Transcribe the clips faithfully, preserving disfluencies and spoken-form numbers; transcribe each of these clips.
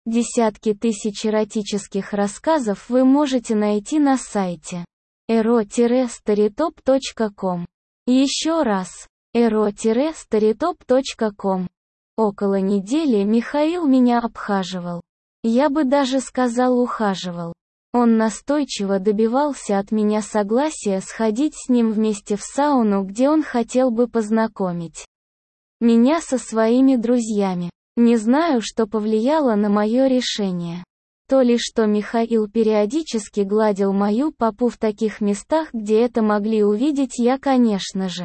Десятки тысяч эротических рассказов вы можете найти на сайте эро старитоп точка ком. Еще раз, эро старитоп точка ком. Около недели Михаил меня обхаживал. Я бы даже сказал ухаживал. Он настойчиво добивался от меня согласия сходить с ним вместе в сауну, где он хотел бы познакомить меня со своими друзьями. Не знаю, что повлияло на мое решение. То ли что Михаил периодически гладил мою попу в таких местах, где это могли увидеть, я, конечно же,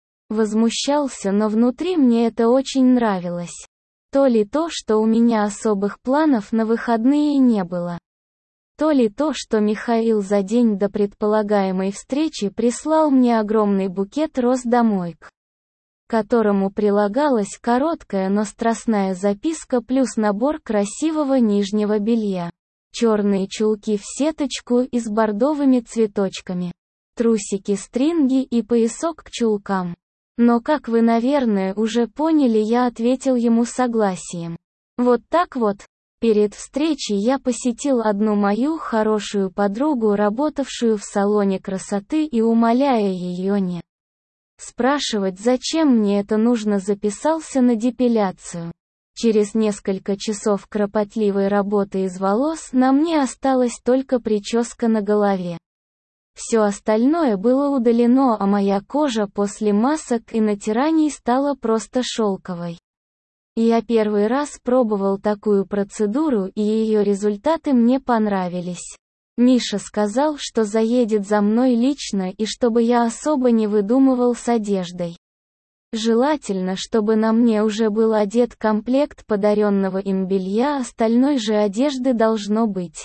возмущался, но внутри мне это очень нравилось. То ли то, что у меня особых планов на выходные не было. То ли то, что Михаил за день до предполагаемой встречи прислал мне огромный букет роз домой, к которому прилагалась короткая, но страстная записка плюс набор красивого нижнего белья. Черные чулки в сеточку и с бордовыми цветочками. Трусики-стринги и поясок к чулкам. Но, как вы, наверное, уже поняли, я ответил ему согласием. Вот так вот. Перед встречей я посетил одну мою хорошую подругу, работавшую в салоне красоты, и, умоляя ее не спрашивать, зачем мне это нужно, записался на депиляцию. Через несколько часов кропотливой работы из волос на мне осталась только прическа на голове. Все остальное было удалено, а моя кожа после масок и натираний стала просто шелковой. Я первый раз пробовал такую процедуру, и ее результаты мне понравились. Миша сказал, что заедет за мной лично и чтобы я особо не выдумывал с одеждой. Желательно, чтобы на мне уже был одет комплект подаренного им белья, остальной же одежды должно быть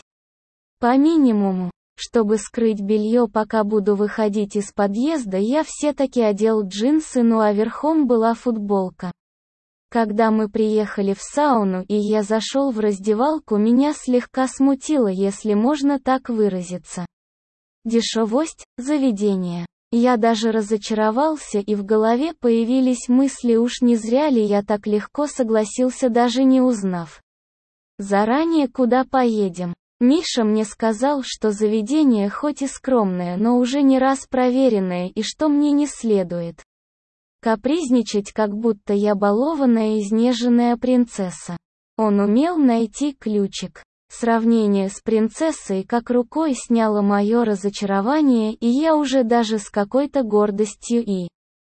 по минимуму. Чтобы скрыть белье, пока буду выходить из подъезда, я все-таки одел джинсы, ну а верхом была футболка. Когда мы приехали в сауну и я зашел в раздевалку, меня слегка смутило, если можно так выразиться, дешевость заведения. Я даже разочаровался, и в голове появились мысли, уж не зря ли я так легко согласился, даже не узнав заранее, куда поедем. Миша мне сказал, что заведение хоть и скромное, но уже не раз проверенное, и что мне не следует капризничать, как будто я балованная изнеженная принцесса. Он умел найти ключик. Сравнение с принцессой как рукой сняло мое разочарование, и я уже даже с какой-то гордостью и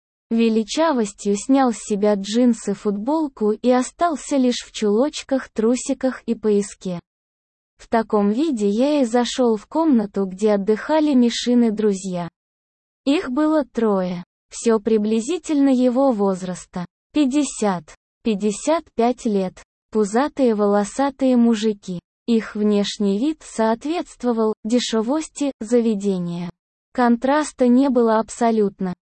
величавостью снял с себя джинсы, футболку и остался лишь в чулочках, трусиках и пояске. В таком виде я и зашел в комнату, где отдыхали Мишины друзья. Их было трое. Все приблизительно его возраста. пятьдесят, пятьдесят пять лет. Пузатые волосатые мужики. Их внешний вид соответствовал дешевости заведения. Контраста не было абсолютно.